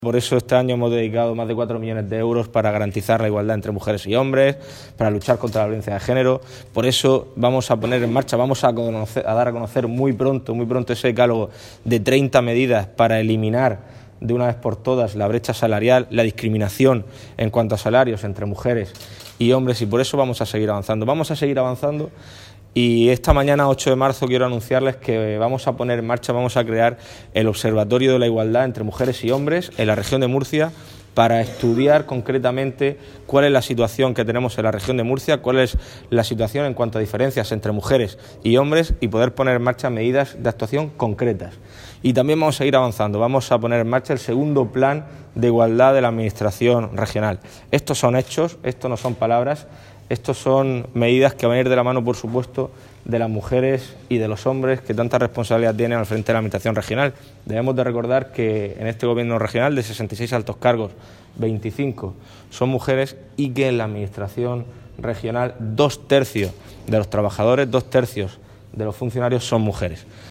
Por eso este año hemos dedicado más de 4 millones de euros para garantizar la igualdad entre mujeres y hombres, para luchar contra la violencia de género. Por eso vamos a poner en marcha, vamos a dar a conocer muy pronto ese decálogo de 30 medidas para eliminar de una vez por todas la brecha salarial, la discriminación en cuanto a salarios entre mujeres y hombres, y por eso vamos a seguir avanzando. Vamos a seguir avanzando. Y esta mañana, 8 de marzo, quiero anunciarles que vamos a poner en marcha, vamos a crear el Observatorio de la Igualdad entre Mujeres y Hombres en la región de Murcia para estudiar concretamente cuál es la situación que tenemos en la región de Murcia, cuál es la situación en cuanto a diferencias entre mujeres y hombres y poder poner en marcha medidas de actuación concretas. Y también vamos a seguir avanzando, vamos a poner en marcha el segundo plan de igualdad de la Administración regional. Estos son hechos, esto no son palabras. Estos son medidas que van a ir de la mano, por supuesto, de las mujeres y de los hombres que tanta responsabilidad tienen al frente de la Administración regional. Debemos de recordar que en este Gobierno regional, de 66 altos cargos, 25 son mujeres y que en la Administración regional 2/3 de los trabajadores, 2/3 de los funcionarios son mujeres.